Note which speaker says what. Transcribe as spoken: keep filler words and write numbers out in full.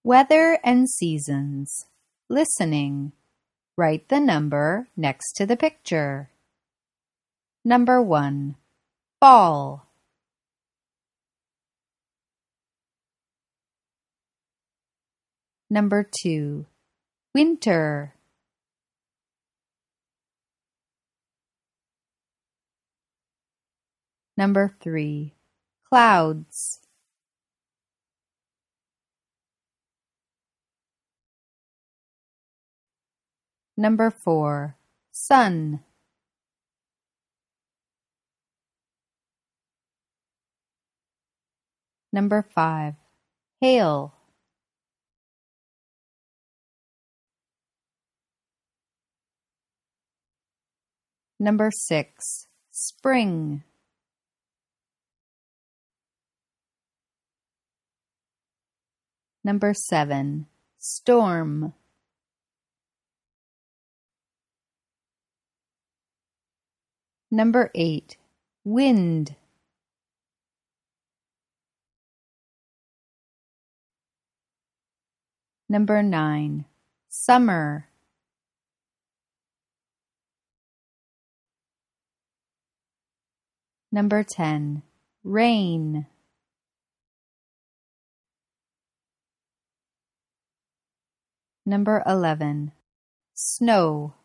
Speaker 1: Weather and seasons. Listening. Write the number next to the picture. Number one. Fall. Number two. Winter. Number three. Clouds. Number four. Sun. Number five. Hail. Number six. Spring. Number seven. Storm. Number eight. Wind. Number nine. Summer. Number ten. Rain. Number eleven. Snow.